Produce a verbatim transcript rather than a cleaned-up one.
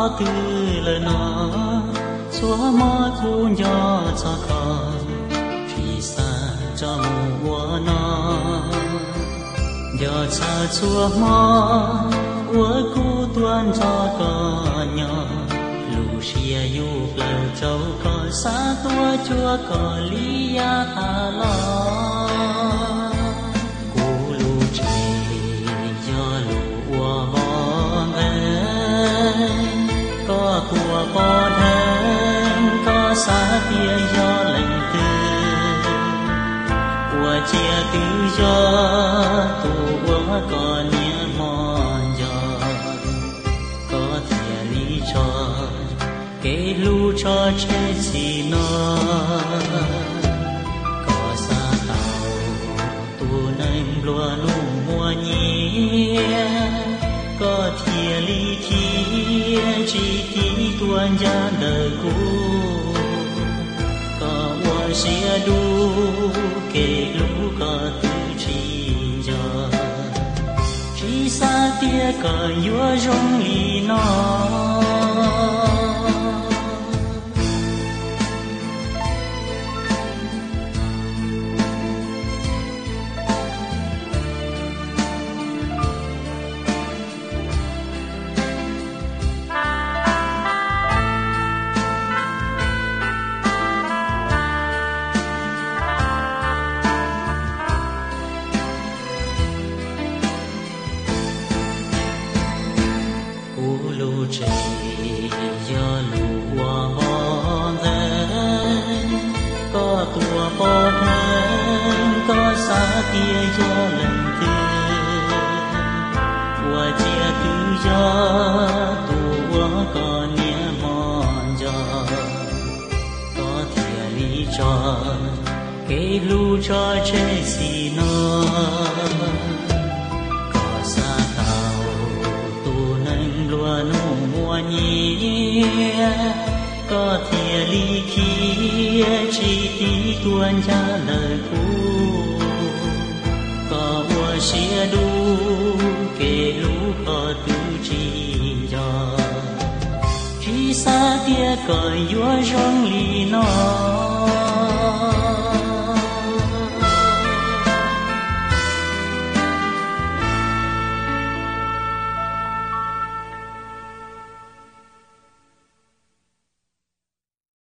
tư lời nó xóa má cu nhỏ cho con vì xa cho mùa nó giờ xa xóa má của cu tuan cho con nhỏ lù xìa yêu lời châu con xa tua chúa con lý ya ta lo cu lù trì do lù ua bom em có của bò thân có xa tia do lệnh tư của chia tự do tu ua có nhẹ mòn gió có thể lý cho kể lu cho chế gì nó có xa tàu tu nâng lùa nụ mùa nhẹ có thể lý thia chỉ tí tuan gia đời cũ có hoa xia đu kể lu có tư chỉ cho chỉ xa tia có nhua rong lì nó do lù hoa bom thân có tua bò thân có xa tia do lần tư của chia tự do tua có nhẹ mòn gió có thể lý cho kể lu cho chế gì nó có xa tàu tu nâng lùa nụ mùa nhẹ có thể lý kia chỉ tí tuan cha lời cũ có hoa xia đu kể lũ có tư chỉ cho chỉ xa tia có vua rong lì